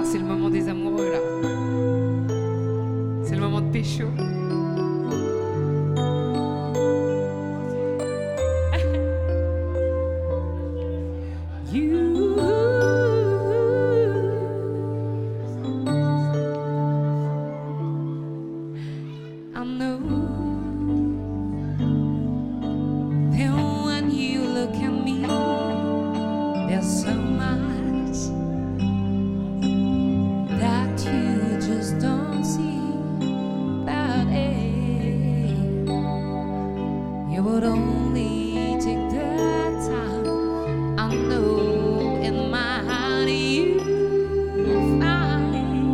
c'est le moment des amoureux là. C'est le moment de pécho. I know that when you look at me, there's so much that you just don't see. But you would only take the time. I know in my heart you find.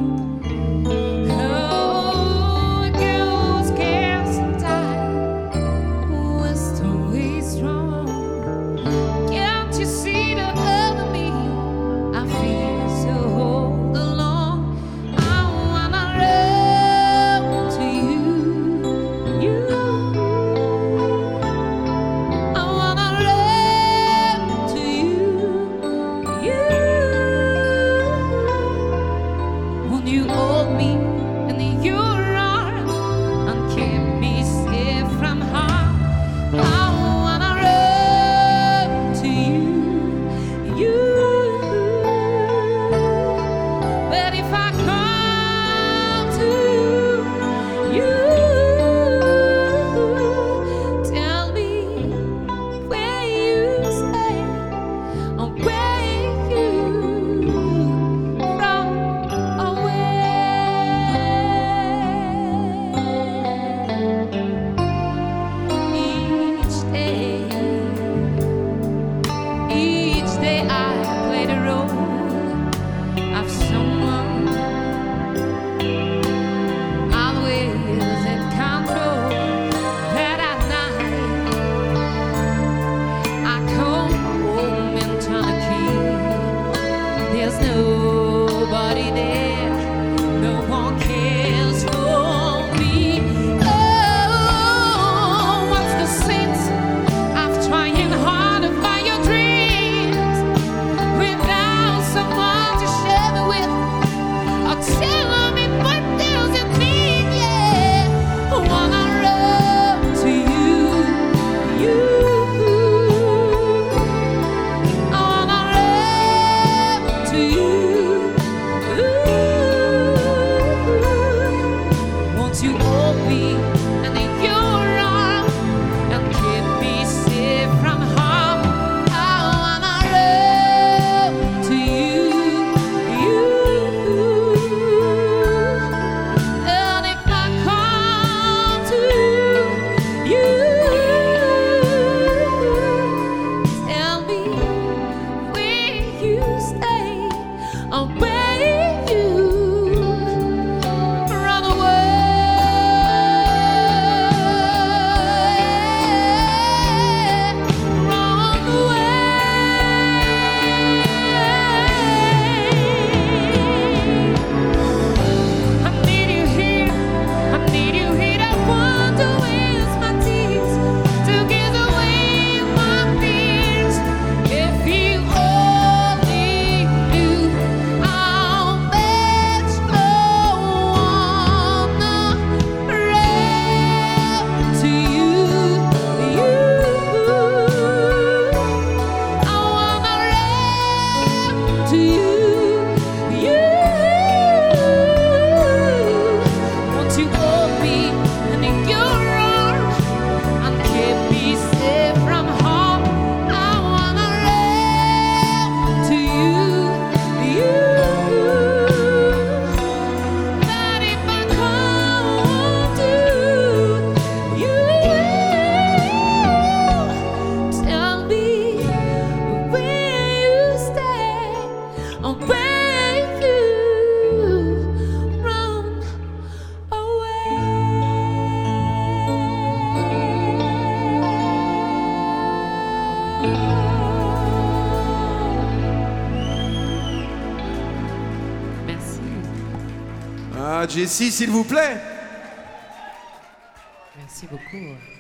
You hold me in your arms and keep me safe from harm. I wanna run to you. But if I come to you, tell me where you stay or where you from. Each day I play the role of someone always in control. But at night I come home and turn a key. There's nobody there, no one cares for me. Oh, what's the sense of trying hard to find your dreams without someone to share them with, or tell me what there's in me? Yeah, I wanna run to you. I wanna run to you. Won't you hold me in your arms and keep me safe from harm? I wanna run to you. And if I come to you, tell me where you stay or where you run away. Run away. I need you here. I need you here. I want to waste my tears to give away my fears. If you only knew how much I wanna run to you. I wanna run to you. Won't you hold me in your arms and keep me safe from harm? I wanna run to you. But if I come to you, tell me where you stay or where you run away. Merci. Ah, Jessie, s'il vous plaît. Merci beaucoup.